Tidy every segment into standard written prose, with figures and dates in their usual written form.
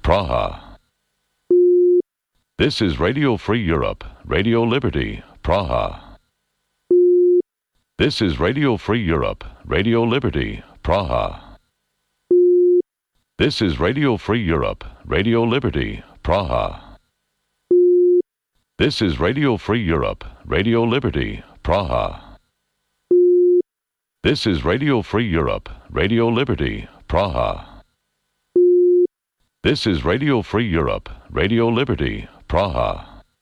Praha. This is Radio Free Europe, Radio Liberty, Praha. This is Radio Free Europe, Radio Liberty, Praha. This is Radio Free Europe, Radio Liberty, Praha. This is Radio Free Europe, Radio Liberty, Praha. This is Radio Free Europe, Radio Liberty, Praha. This is Radio Free Europe, Radio Liberty, Praha.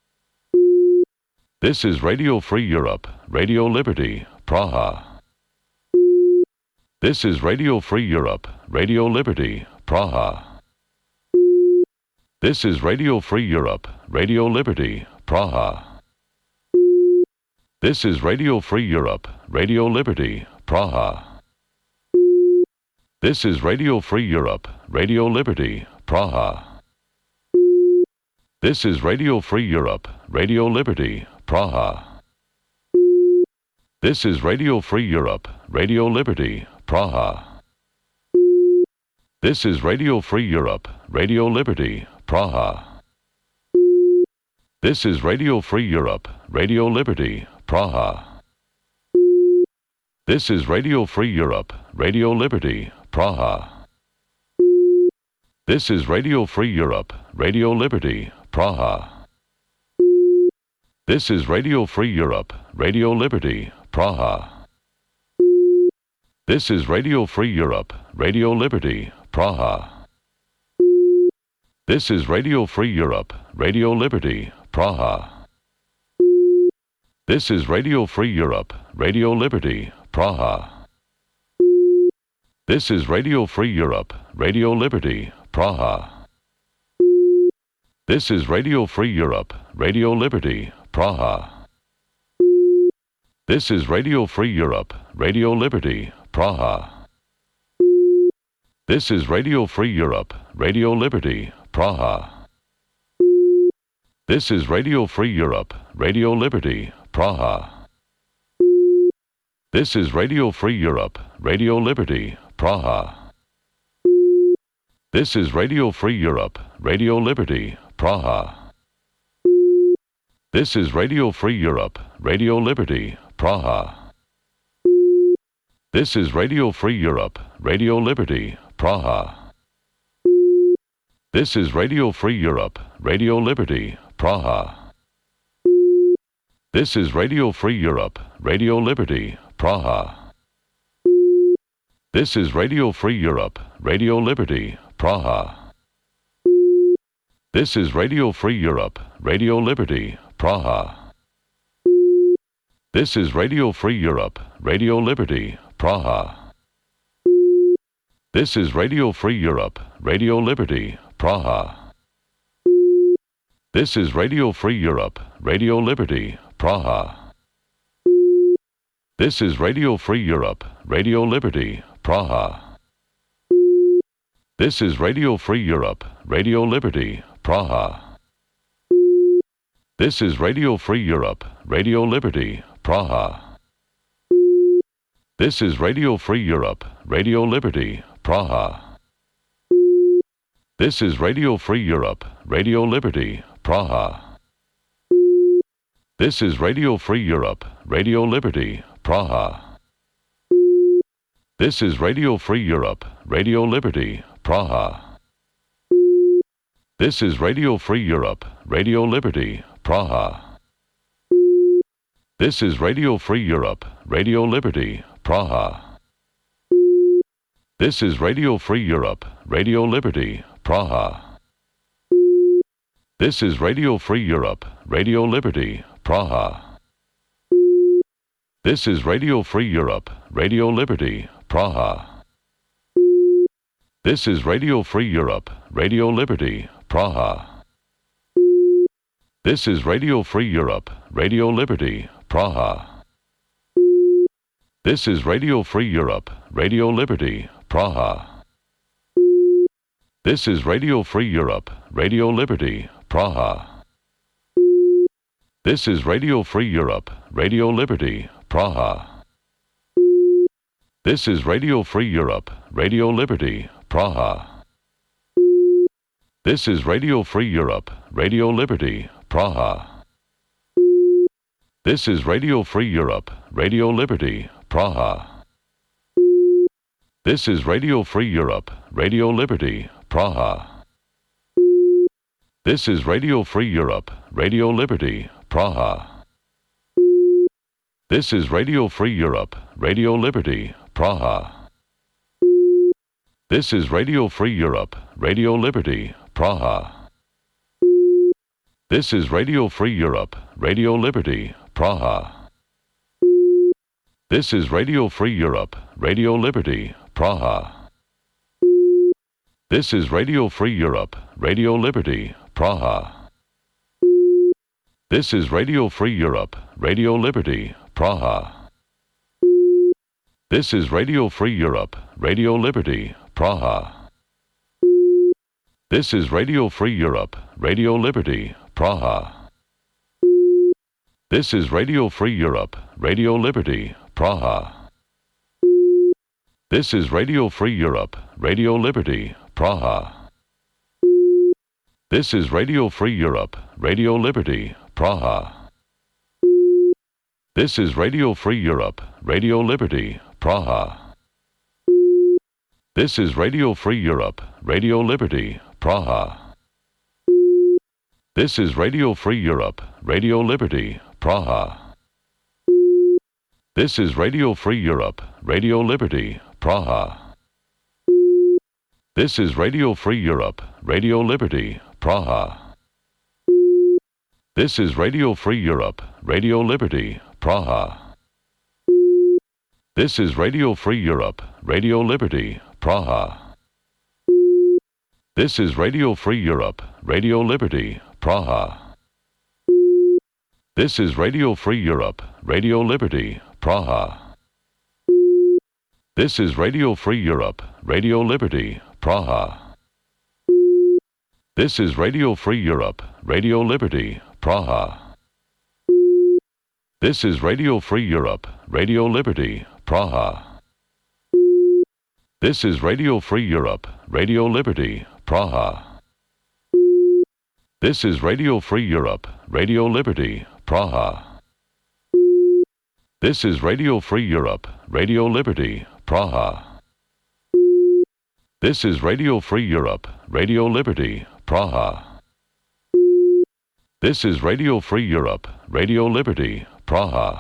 This is Radio Free Europe, Radio Liberty, Praha. This is Radio Free Europe, Radio Liberty, Praha. This is Radio Free Europe, Radio Liberty, Praha. This is Radio Free Europe, Radio Liberty, Praha. This is Radio Free Europe, Radio Liberty, Praha. This is Radio Free Europe, Radio Liberty, Praha. This is Radio Free Europe, Radio Liberty, Praha. This is Radio Free Europe, Radio Liberty, Praha. This is Radio Free Europe, Radio Liberty, Praha. This is Radio Free Europe, Radio Liberty, Praha. This is Radio Free Europe, Radio Liberty, Praha. This is Radio Free Europe, Radio Liberty, Praha. This is Radio Free Europe, Radio Liberty, Praha. This is Radio Free Europe, Radio Liberty, Praha. This is Radio Free Europe, Radio Liberty, Praha. This is Radio Free Europe, Radio Liberty, Praha. This is Radio Free Europe, Radio Liberty, Praha. This is Radio Free Europe, Radio Liberty, Praha. This is Radio Free Europe, Radio Liberty, Praha. This is Radio Free Europe, Radio Liberty, Praha. This is Radio Free Europe, Radio Liberty, Praha. This is Radio Free Europe, Radio Liberty, Praha. This is Radio Free Europe, Radio Liberty, Praha. This is Radio Free Europe, Radio Liberty, Praha. This is Radio Free Europe, Radio Liberty, Praha. This is Radio Free Europe, Radio Liberty, Praha. This is Radio Free Europe, Radio Liberty, Praha. This is Radio Free Europe, Radio Liberty, Praha. This is Radio Free Europe, Radio Liberty, Praha. This is Radio Free Europe, Radio Liberty, Praha. This is Radio Free Europe, Radio Liberty, Praha. This is Radio Free Europe, Radio Liberty, Praha. This is Radio Free Europe, Radio Liberty, Praha. This is Radio Free Europe, Radio Liberty, Praha. This is Radio Free Europe, Radio Liberty, Praha. This is Radio Free Europe, Radio Liberty, Praha. This is Radio Free Europe, Radio Liberty, Praha. This is Radio Free Europe, Radio Liberty, Praha. This is Radio Free Europe, Radio Liberty, Praha. This is Radio Free Europe, Radio Liberty, Praha. This is Radio Free Europe, Radio Liberty, Praha. This is Radio Free Europe, Radio Liberty, Praha. This is Radio Free Europe, Radio Liberty, Praha. This is Radio Free Europe, Radio Liberty, Praha. This is Radio Free Europe, Radio Liberty, Praha. This is Radio Free Europe, Radio Liberty, Praha. This is Radio Free Europe, Radio Liberty, Praha. This is Radio Free Europe, Radio Liberty, Praha. This is Radio Free Europe, Radio Liberty, Praha. This is Radio Free Europe, Radio Liberty, Praha. This is Radio Free Europe, Radio Liberty, Praha. This is Radio Free Europe, Radio Liberty, Praha. This is Radio Free Europe, Radio Liberty, Praha. This is Radio Free Europe, Radio Liberty, Praha. This is Radio Free Europe, Radio Liberty, Praha. This is Radio Free Europe, Radio Liberty, Praha. This is Radio Free Europe, Radio Liberty, Praha. This is Radio Free Europe, Radio Liberty, Praha. This is Radio Free Europe, Radio Liberty, Praha. This is Radio Free Europe, Radio Liberty, Praha. This is Radio Free Europe, Radio Liberty, Praha. This is Radio Free Europe, Radio Liberty, Praha. This is Radio Free Europe, Radio Liberty, Praha. This is Radio Free Europe, Radio Liberty, Praha. This is Radio Free Europe, Radio Liberty, Praha. This is Radio Free Europe, Radio Liberty, Praha. This is Radio Free Europe, Radio Liberty, Praha. This is Radio Free Europe, Radio Liberty, Praha. This is Radio Free Europe, Radio Liberty, Praha. This is Radio Free Europe, Radio Liberty, Praha. This is Radio Free Europe, Radio Liberty, Praha. This is Radio Free Europe, Radio Liberty, Praha. This is Radio Free Europe, Radio Liberty, Praha. This is Radio Free Europe, Radio Liberty, Praha. This is Radio Free Europe, Radio Liberty, Praha. This is Radio Free Europe, Radio Liberty, Praha. This is Radio Free Europe, Radio Liberty, Praha. This is Radio Free Europe, Radio Liberty, Praha. This is Radio Free Europe, Radio Liberty, Praha. This is Radio Free Europe, Radio Liberty, Praha. This is Radio Free Europe, Radio Liberty, Praha.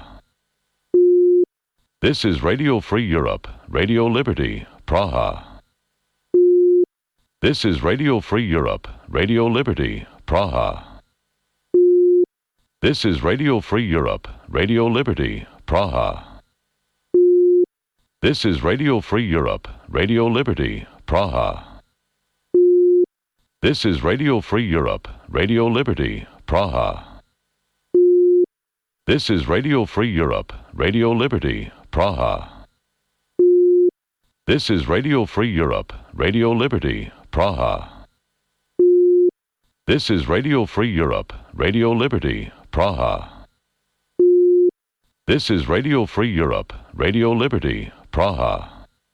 This is Radio Free Europe, Radio Liberty, Praha. This is Radio Free Europe, Radio Liberty, Praha. This is Radio Free Europe, Radio Liberty, Praha. This is Radio Free Europe, Radio Liberty, Praha. This is Radio Free Europe, Radio Liberty, Praha. This is Radio Free Europe, Radio Liberty, Praha. This is Radio Free Europe, Radio Liberty, Praha. This is Radio Free Europe, Radio Liberty, Praha. This is Radio Free Europe, Radio Liberty, Praha.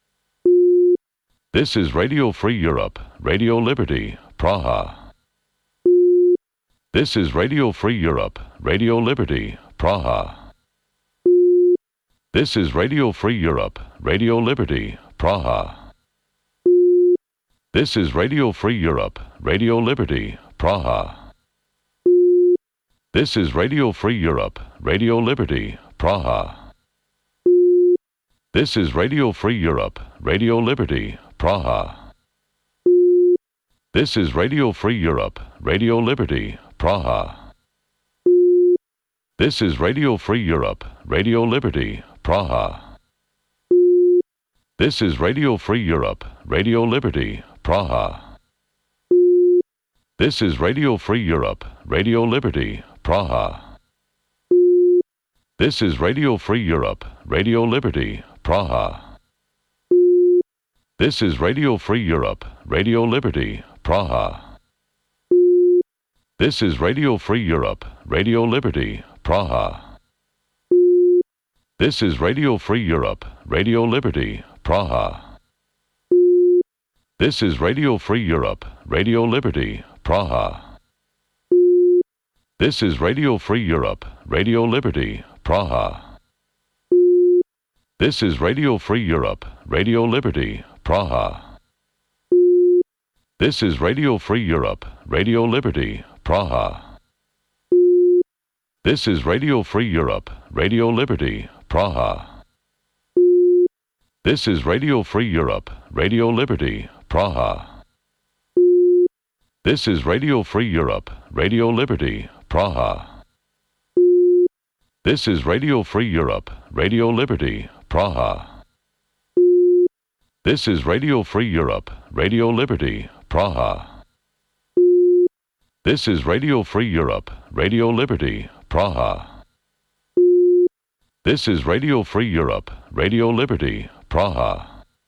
This is Radio Free Europe, Radio Liberty, Praha. This is Radio Free Europe, Radio Liberty, Praha. This is Radio Free Europe, Radio Liberty, Praha. This is Radio Free Europe, Radio Liberty, Praha. This is Radio Free Europe, Radio Liberty, Praha. This is Radio Free Europe, Radio Liberty, Praha. This is Radio Free Europe, Radio Liberty, Praha. This is Radio Free Europe, Radio Liberty, Praha. This is Radio Free Europe, Radio Liberty, Praha. This is Radio Free Europe, Radio Liberty, Praha. This is Radio Free Europe, Radio Liberty, Praha. This is Radio Free Europe, Radio Liberty, Praha. This is Radio Free Europe, Radio Liberty, Praha. This is Radio Free Europe, Radio Liberty, Praha. This is Radio Free Europe, Radio Liberty, Praha. This is Radio Free Europe, Radio Liberty, Praha. This is Radio Free Europe, Radio Liberty, Praha. This is Radio Free Europe, Radio Liberty, Praha. This is Radio Free Europe, Radio Liberty, Praha. This is Radio Free Europe, Radio Liberty, Praha. This is Radio Free Europe, Radio Liberty, Praha. This is Radio Free Europe, Radio Liberty, Praha. This is Radio Free Europe, Radio Liberty, Praha. This is Radio Free Europe, Radio Liberty, Praha. This is Radio Free Europe, Radio Liberty, Praha.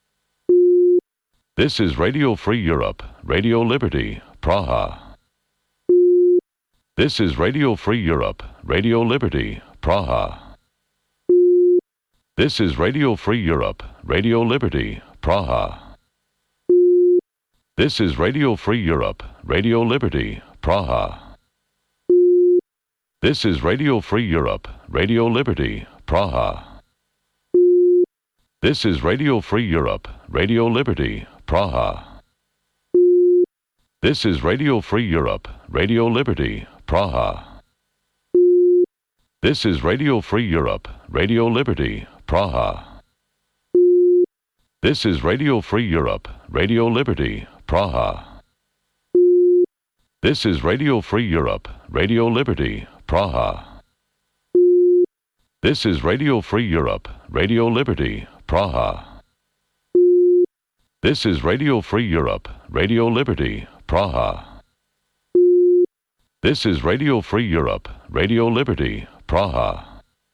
This is Radio Free Europe, Radio Liberty, Praha. This is Radio Free Europe, Radio Liberty, Praha. This is Radio Free Europe, Radio Liberty, Praha. This is Radio Free Europe, Radio Liberty, Praha. This is Radio Free Europe, Radio Liberty, Praha. This is Radio Free Europe, Radio Liberty, Praha. This is Radio Free Europe, Radio Liberty, Praha. This is Radio Free Europe, Radio Liberty, Praha. This is Radio Free Europe, Radio Liberty, Praha. This is Radio Free Europe, Radio Liberty, Praha. This is Radio Free Europe, Radio Liberty, Praha. This is Radio Free Europe, Radio Liberty, Praha. This is Radio Free Europe, Radio Liberty, Praha.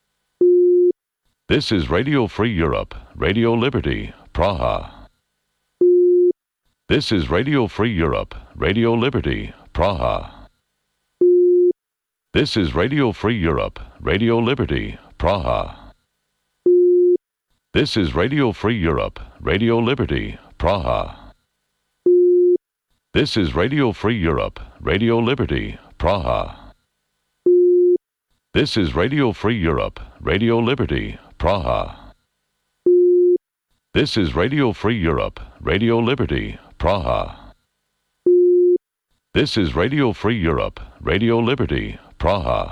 This is Radio Free Europe, Radio Liberty, Praha. This is Radio Free Europe, Radio Liberty, Praha. This is Radio Free Europe, Radio Liberty, Praha. This is Radio Free Europe, Radio Liberty, Praha. This is Radio Free Europe, Radio Liberty, Praha. This is Radio Free Europe, Radio Liberty, Praha. This is Radio Free Europe, Radio Liberty, Praha. This is Radio Free Europe, Radio Liberty, Praha.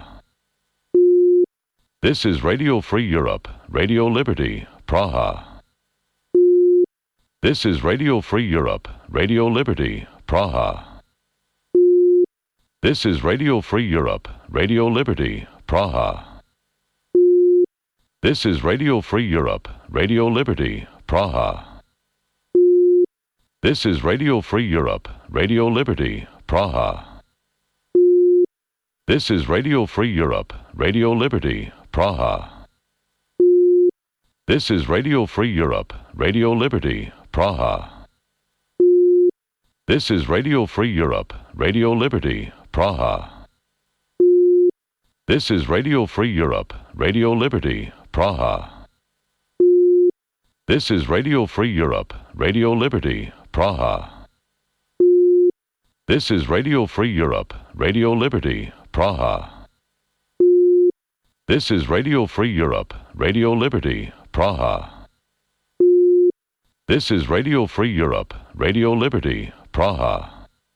This is Radio Free Europe, Radio Liberty, Praha. This is Radio Free Europe, Radio Liberty, Praha. This is Radio Free Europe, Radio Liberty, Praha. This is Radio Free Europe, Radio Liberty, Praha. This is Radio Free Europe, Radio Liberty, Praha. This is Radio Free Europe, Radio Liberty, Praha. This is Radio Free Europe, Radio Liberty, Praha. This is Radio Free Europe, Radio Liberty, Praha. This is Radio Free Europe, Radio Liberty, Praha. This is Radio Free Europe, Radio Liberty, Praha. This is Radio Free Europe, Radio Liberty, Praha. This is Radio Free Europe, Radio Liberty, Praha. This is Radio Free Europe, Radio Liberty, Praha.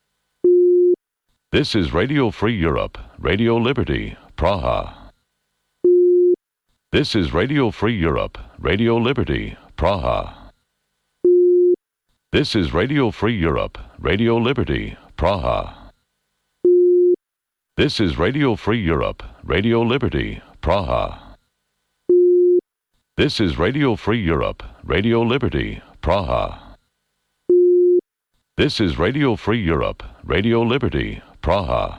This is Radio Free Europe, Radio Liberty, Praha. This is Radio Free Europe, Radio Liberty, Praha. This is Radio Free Europe, Radio Liberty, Praha. This is Radio Free Europe, Radio Liberty, Praha. This is Radio Free Europe, Radio Liberty, Praha. This is Radio Free Europe, Radio Liberty, Praha.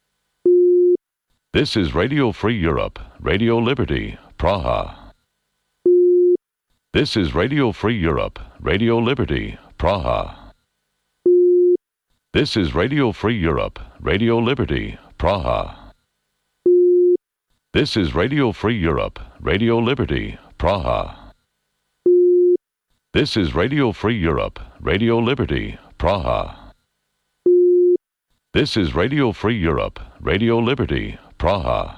This is Radio Free Europe, Radio Liberty, Praha. This is Radio Free Europe, Radio Liberty, Praha. This is Radio Free Europe, Radio Liberty, Praha. This is Radio Free Europe, Radio Liberty, Praha. This is Radio Free Europe, Radio Liberty, Praha. This is Radio Free Europe, Radio Liberty, Praha.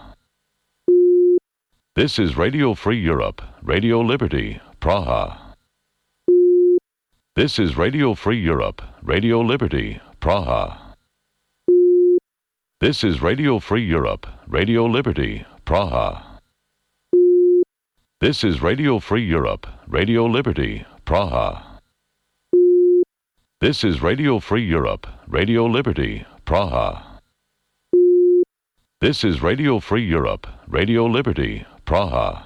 This is Radio Free Europe, Radio Liberty, Praha. This is Radio Free Europe, Radio Liberty, Praha. This is Radio Free Europe, Radio Liberty, Praha. This is Radio Free Europe, Radio Liberty, Praha. This is Radio Free Europe, Radio Liberty, Praha. This is Radio Free Europe, Radio Liberty, Praha.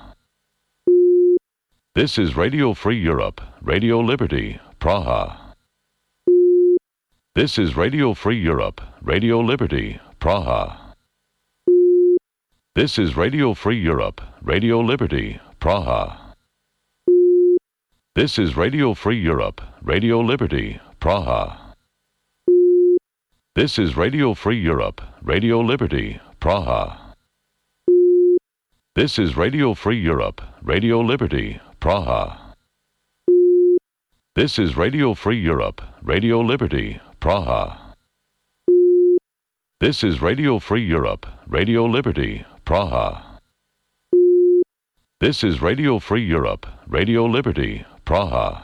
This is Radio Free Europe, Radio Liberty, Praha. This is Radio Free Europe, Radio Liberty, Praha. This is Radio Free Europe, Radio Liberty, Praha. This is Radio Free Europe, Radio Liberty, Praha. This is Radio Free Europe, Radio Liberty, Praha. This is Radio Free Europe, Radio Liberty, Praha. This is Radio Free Europe, Radio Liberty, Praha. This is Radio Free Europe, Radio Liberty, Praha. This is Radio Free Europe, Radio Liberty, Praha.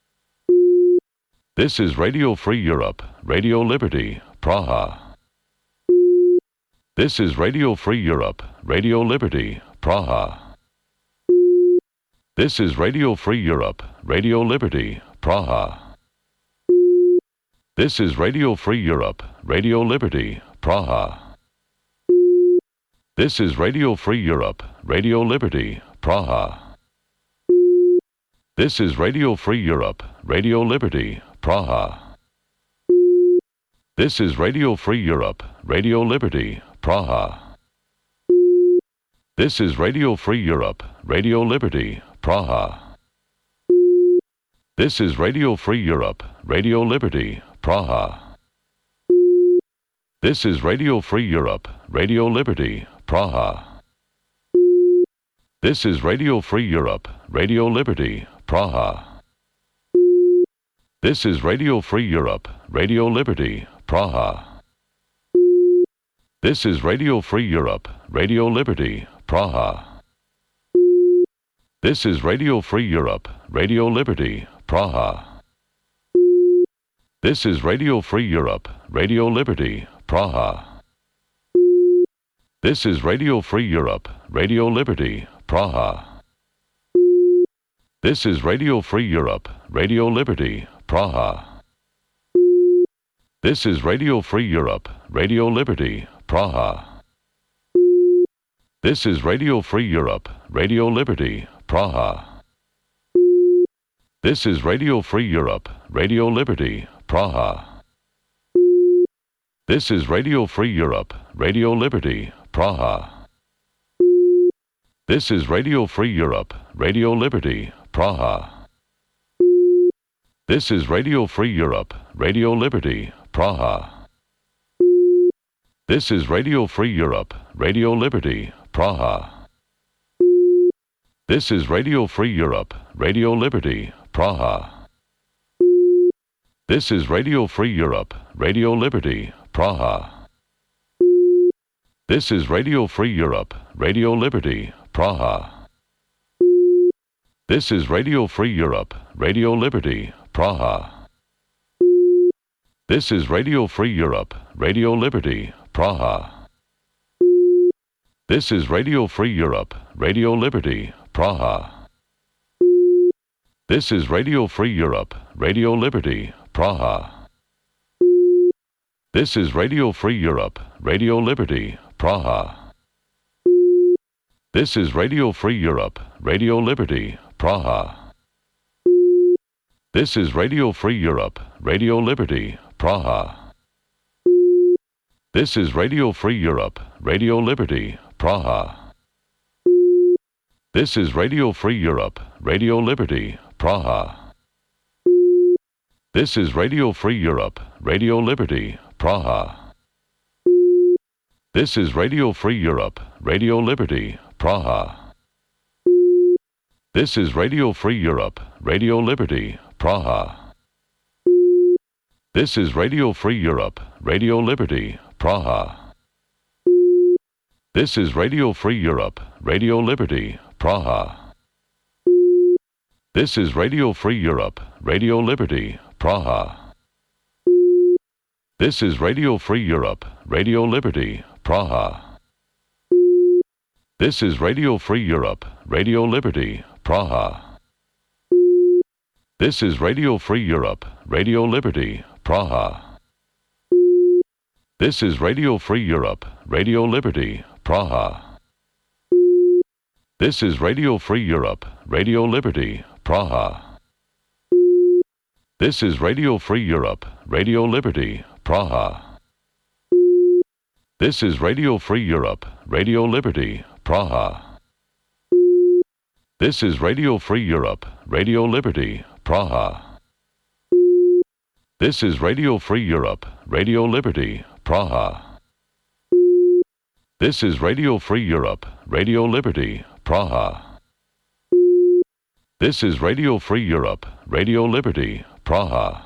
This is Radio Free Europe, Radio Liberty, Praha. This is Radio Free Europe, Radio Liberty, Praha. This is Radio Free Europe, Radio Liberty, Praha. This is Radio Free Europe, Radio Liberty, Praha. This is Radio Free Europe, Radio Liberty, Praha. This is Radio Free Europe, Radio Liberty, Praha. This is Radio Free Europe, Radio Liberty, Praha. This is Radio Free Europe, Radio Liberty, Praha. This is Radio Free Europe, Radio Liberty, Praha. This is Radio Free Europe, Radio Liberty, Praha. This is Radio Free Europe, Radio Liberty, Praha. This is Radio Free Europe, Radio Liberty, Praha. This is Radio Free Europe, Radio Liberty, Praha. This is Radio Free Europe, Radio Liberty, Praha. This is Radio Free Europe, Radio Liberty, Praha. This is Radio Free Europe, Radio Liberty, Praha. This is Radio Free Europe, Radio Liberty, Praha. This is Radio Free Europe, Radio Liberty, Praha. This is Radio Free Europe, Radio Liberty, Praha. This is Radio Free Europe, Radio Liberty, Praha. This is Radio Free Europe, Radio Liberty, Praha. This is Radio Free Europe, Radio Liberty, Praha. This is Radio Free Europe, Radio Liberty, Praha. This is Radio Free Europe, Radio Liberty, Praha. This is Radio Free Europe, Radio Liberty, Praha. This is Radio Free Europe, Radio Liberty, Praha. This is Radio Free Europe, Radio Liberty, Praha. This is Radio Free Europe, Radio Liberty, Praha. This is Radio Free Europe, Radio Liberty, Praha. This is Radio Free Europe, Radio Liberty, Praha. This is Radio Free Europe, Radio Liberty, Praha. This is Radio Free Europe, Radio Liberty, Praha. This is Radio Free Europe, Radio Liberty, Praha. This is Radio Free Europe, Radio Liberty, Praha. This is Radio Free Europe, Radio Liberty, Praha. This is Radio Free Europe, Radio Liberty, Praha. This is Radio Free Europe, Radio Liberty, Praha. This is Radio Free Europe, Radio Liberty, Praha. This is Radio Free Europe, Radio Liberty, Praha. This is Radio Free Europe, Radio Liberty, Praha. This is Radio Free Europe, Radio Liberty, Praha. This is Radio Free Europe, Radio Liberty, Praha. This is Radio Free Europe, Radio Liberty, Praha. This is Radio Free Europe, Radio Liberty, Praha. This is Radio Free Europe, Radio Liberty, Praha. This is Radio Free Europe, Radio Liberty, Praha. This is Radio Free Europe, Radio Liberty, Praha. This is Radio Free Europe, Radio Liberty, Praha. This is Radio Free Europe, Radio Liberty, Praha. This is Radio Free Europe, Radio Liberty, Praha. This is Radio Free Europe, Radio Liberty, Praha. This is Radio Free Europe, Radio Liberty, Praha. This is Radio Free Europe, Radio Liberty, Praha.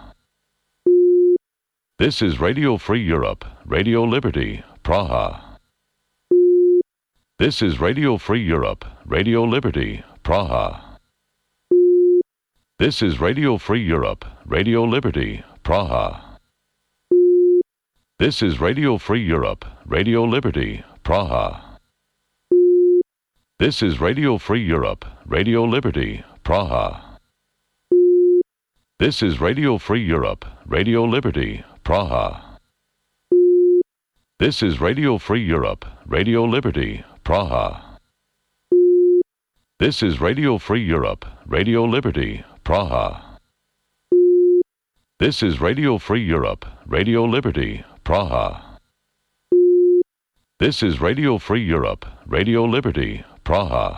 This is Radio Free Europe, Radio Liberty, Praha. This is Radio Free Europe, Radio Liberty, Praha. This is Radio Free Europe, Radio Liberty, Praha. This is Radio Free Europe, Radio Liberty, Praha. This is Radio Free Europe, Radio Liberty, Praha. This is Radio Free Europe, Radio Liberty, Praha. This is Radio Free Europe, Radio Liberty, Praha. This is Radio Free Europe, Radio Liberty, Praha. This is Radio Free Europe, Radio Liberty, Praha. This is Radio Free Europe, Radio Liberty, Praha.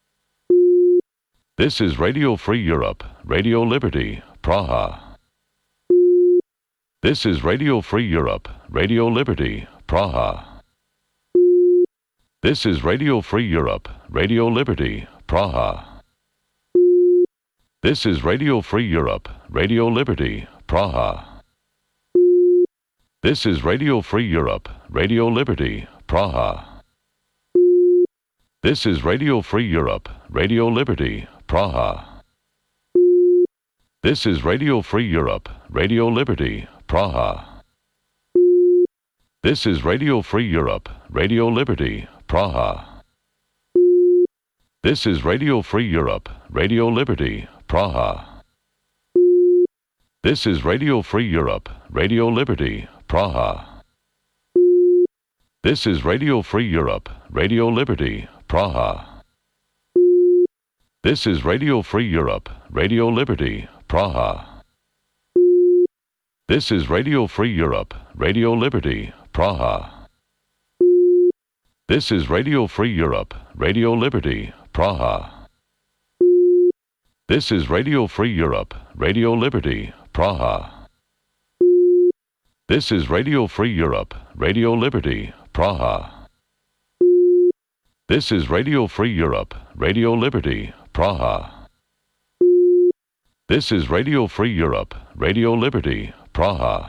This is Radio Free Europe, Radio Liberty, Praha. This is Radio Free Europe, Radio Liberty, Praha. This is Radio Free Europe, Radio Liberty, Praha. This is Radio Free Europe, Radio Liberty, Praha. This is Radio Free Europe, Radio Liberty, Praha. This is Radio Free Europe, Radio Liberty, Praha. This is Radio Free Europe, Radio Liberty, Praha. This is Radio Free Europe, Radio Liberty, Praha. This is Radio Free Europe, Radio Liberty, Praha. This is Radio Free Europe, Radio Liberty, Praha. This is Radio Free Europe, Radio Liberty, Praha. This is Radio Free Europe, Radio Liberty, Praha. This is Radio Free Europe, Radio Liberty, Praha. This is Radio Free Europe, Radio Liberty, Praha. This is Radio Free Europe, Radio Liberty, Praha. This is Radio Free Europe, Radio Liberty, Praha. This is Radio Free Europe, Radio Liberty, Praha. This is Radio Free Europe, Radio Liberty, Praha.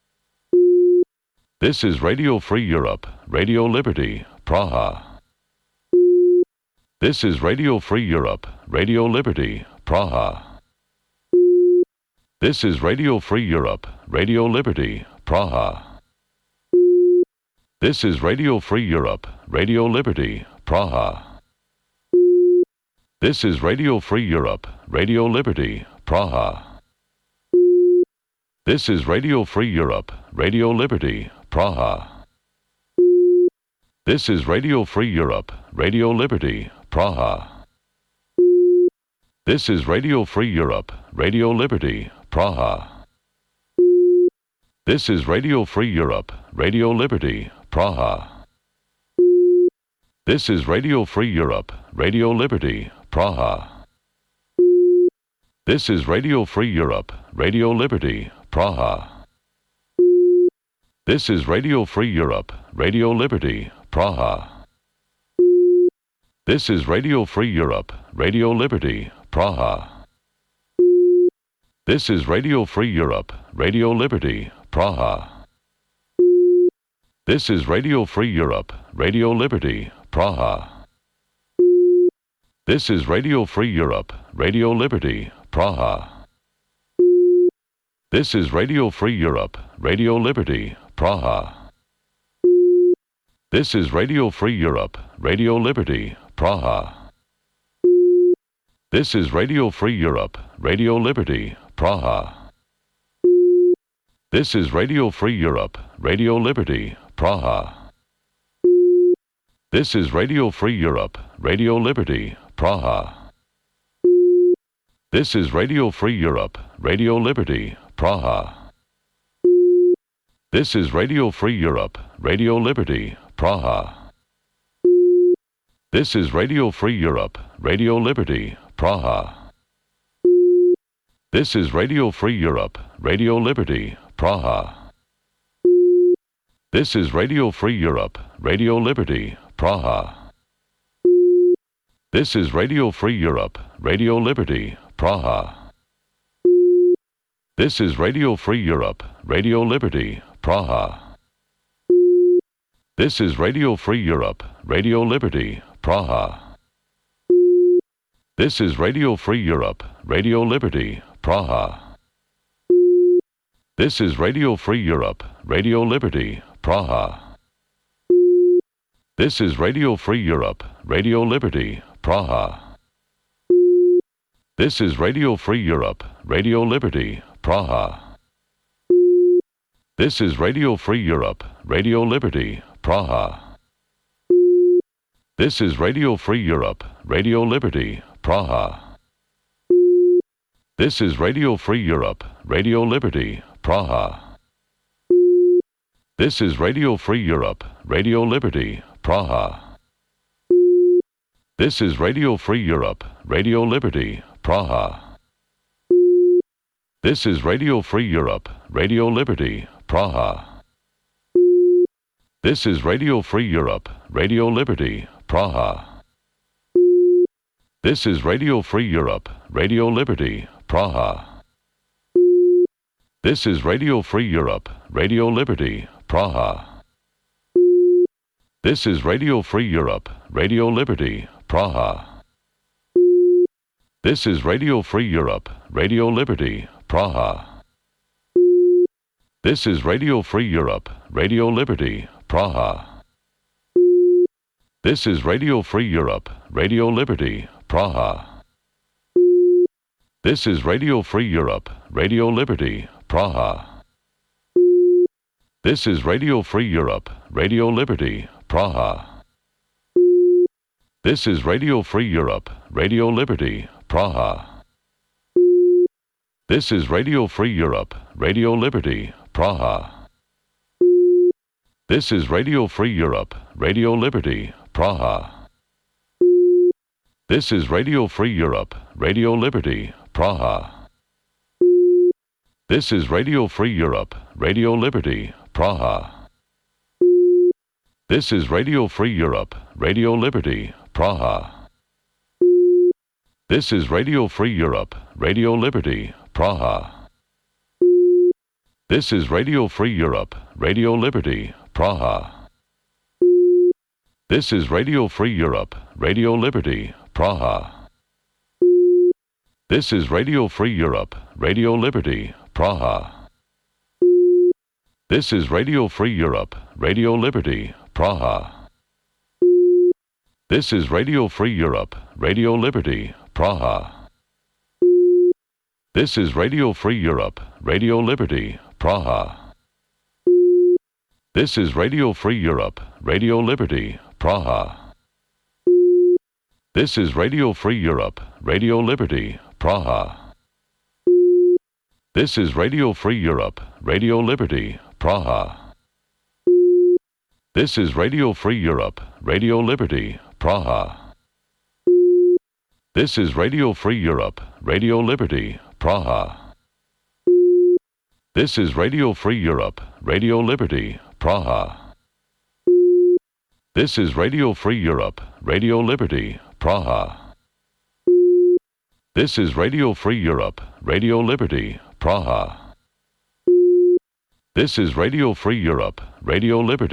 This is Radio Free Europe, Radio Liberty, Praha. This is Radio Free Europe, Radio Liberty, Praha. This is Radio Free Europe, Radio Liberty, Praha. This is Radio Free Europe, Radio Liberty, Praha. This is Radio Free Europe, Radio Liberty, Praha. This is Radio Free Europe, Radio Liberty, Praha. This is Radio Free Europe, Radio Liberty, Praha. This is Radio Free Europe, Radio Liberty, Praha. This is Radio Free Europe, Radio Liberty, Praha. This is Radio Free Europe, Radio Liberty, Praha. This is Radio Free Europe, Radio Liberty, Praha. This is Radio Free Europe, Radio Liberty, Praha. This is Radio Free Europe, Radio Liberty, Praha. This is Radio Free Europe, Radio Liberty, Praha. This is Radio Free Europe, Radio Liberty, Praha. This is Radio Free Europe, Radio Liberty, Praha. This is Radio Free Europe, Radio Liberty, Praha. This is Radio Free Europe, Radio Liberty, Praha. This is Radio Free Europe, Radio Liberty, Praha. This is Radio Free Europe, Radio Liberty, Praha. This is Radio Free Europe, Radio Liberty, Praha. This is Radio Free Europe, Radio Liberty, Praha. This is Radio Free Europe, Radio Liberty, Praha. This is Radio Free Europe, Radio Liberty, Praha. This is Radio Free Europe, Radio Liberty, Praha. This is Radio Free Europe, Radio Liberty, Praha. This is Radio Free Europe, Radio Liberty, Praha. This is Radio Free Europe, Radio Liberty, Praha. This is Radio Free Europe, Radio Liberty, Praha. This is Radio Free Europe, Radio Liberty, Praha. This is Radio Free Europe, Radio Liberty, Praha. This is Radio Free Europe, Radio Liberty, Praha. This is Radio Free Europe, Radio Liberty, Praha. This is Radio Free Europe, Radio Liberty, Praha. This is Radio Free Europe, Radio Liberty, Praha. This is Radio Free Europe, Radio Liberty, Praha. This is Radio Free Europe, Radio Liberty, Praha. This is Radio Free Europe, Radio Liberty, Praha. This is Radio Free Europe, Radio Liberty, Praha. This is Radio Free Europe, Radio Liberty, Praha. This is Radio Free Europe, Radio Liberty, Praha. This is Radio Free Europe, Radio Liberty, Praha. This is Radio Free Europe, Radio Liberty, Praha. This is Radio Free Europe, Radio Liberty, Praha. This is Radio Free Europe, Radio Liberty, Praha. This is Radio Free Europe, Radio Liberty, Praha. This is Radio Free Europe, Radio Liberty, Praha. This is Radio Free Europe, Radio Liberty, Praha. This is Radio Free Europe, Radio Liberty, Praha. This is Radio Free Europe, Radio Liberty, Praha. This is Radio Free Europe, Radio Liberty, Praha. This is Radio Free Europe, Radio Liberty, Praha. This is Radio Free Europe, Radio Liberty, Praha. This is Radio Free Europe, Radio Liberty, Praha. This is Radio Free Europe, Radio Liberty, Praha. This is Radio Free Europe, Radio Liberty, Praha. This is Radio Free Europe, Radio Liberty, Praha. This is Radio Free Europe, Radio Liberty, Praha. This is Radio Free Europe, Radio Liberty, Praha. This is Radio Free Europe, Radio Liberty, Praha. This is Radio Free Europe, Radio Liberty, Praha. This is Radio Free Europe, Radio Liberty, Praha. This is Radio Free Europe, Radio Liberty, Praha. This is Radio Free Europe, Radio Liberty, Praha. This is Radio Free Europe, Radio Liberty, Praha. This is Radio Free Europe, Radio Liberty, Praha. This is Radio Free Europe, Radio Liberty, Praha. This is Radio Free Europe, Radio Liberty, Praha. This is Radio Free Europe, Radio Liberty, Praha. This is Radio Free Europe, Radio Liberty.